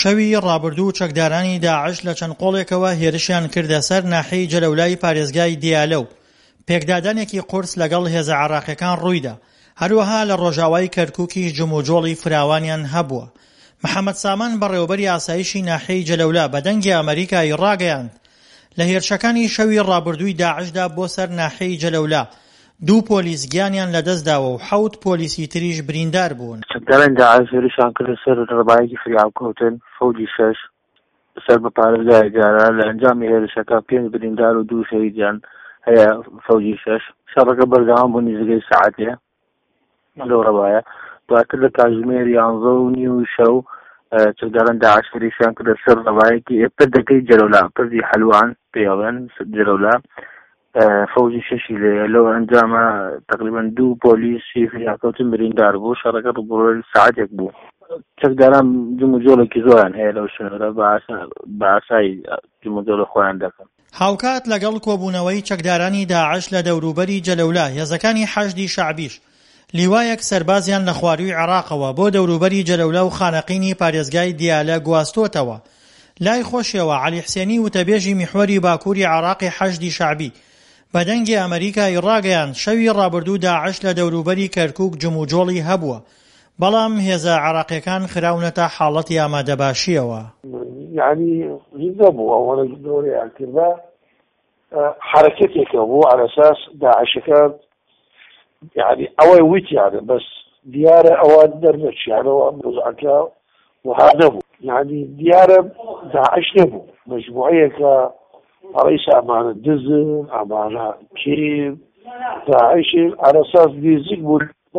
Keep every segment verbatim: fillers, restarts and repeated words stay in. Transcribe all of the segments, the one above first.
شەوی ڕابردوو چەکدارانی داعش لە چەند قۆڵێکەوە هێرشیان کردە سەر ناحەی جەلەولای پارێزگای دیالە و پێکدادانێکی قورس لەگەڵ هێزە عێراقیەکان ڕوویدا. هەروەها لە ڕۆژاوای کەرکووکی جموجۆڵی فراوانیان هەبووە. محەممەد سامان بەڕێوەبەری ئاسایشی ناحەی جەلەولا بە دەنگی ئەمریکای ڕاگەیاند لە هێرشەکانی شەوی ڕابردووی داعشدا بۆ سەر ناحەی جەلەولا دوو پۆلیس گیانیان لەدەستداوە و حەوت پۆلیسی تریش بریندار بوون. چەکداران داعش هێرشیان کردە سەر ڕێبایەکی فریاکەوتن فەوجی شەش سەر بە پارێزگای دیارە. لە ئەنجامی هێرشەکە پێنج بریندار و دوو شەهیدیان هەیە فەوجی شەش. شەڕەکە بەردەوام بوو نزیکەی سەعاتێ لەو ڕێبایە. دواتر لە کاتژمێر یانزە و نیو شەو چەکداران داعش هێرشیان کردە سەر ڕێبایەکی پردەکەی جەلەولا، پردی حەلوان پێڵێن جەلەولا. فەوجی شەشی لێیە. لەو ئەنجامە تقریبان دوو پۆلیسی فریاکەوتن بریندار بوو. شەڕەکە ڕوبەڕۆی سەعاتێک بوو. چەکداران جموجۆڵێکی زۆریان هەیە لەو شوێنەدا بە ئاسایی جموجۆڵە خۆیان دەکەن. هاوکات لەگەڵ کۆبوونەوەی چەکدارانی داعش لە دەوروبەری جەلەولا هێزەکانی حەشدی شەعبیش لیوایەک سەربازیان لە خواروی عێراقەوە بۆ دەوروبەری جەلەولا و خانەقینی پارێزگای دیالە گواستۆتەوە. لای خۆشیەوە عەلی حسێنی وتەبێژی میحوەری باکووری عێراقی حەشدی شەعبی بە دەنگی ئەمریکای ڕاگەیاند شەوی ڕابردوو داعش لە دەوروبەری کەرکووک جموجۆڵی هەبووە، بەڵام هێزە عێراقیەکان خراونەتە حاڵەتی ئامادەباشیەوە. یعنی هیچ نەبوو ئەوەنە دۆرەیان کردە حرەکەتێکە بوو على ئەساس داعشەکان يعني ئەوەی وتیانە بەس دیارە ئەوان دەرنەچیانەوە مۆزعەکە وها نەبوو. يعني دیارە داعش نەبوو مەجموعەیەکە ڕئیس ئەمانە دزن ئەمانە کیم داعشن على ئەساس نزیک بوون.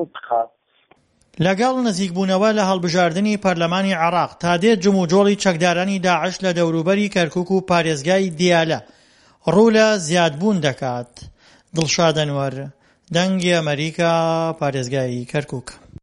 لەگەڵ نزیکبوونەوە لە هەڵبژاردننی پەرلەمانی عێراق تا دێت جموجۆڵی چەکدارانی داعش لە دەوروبەری کەرکووک و پارێزگای دیالە ڕوو لە زیادبوون دەکات. دڵشاد ئەنوەر، دەنگی ئەمریکا، پارێزگای کەرکووک.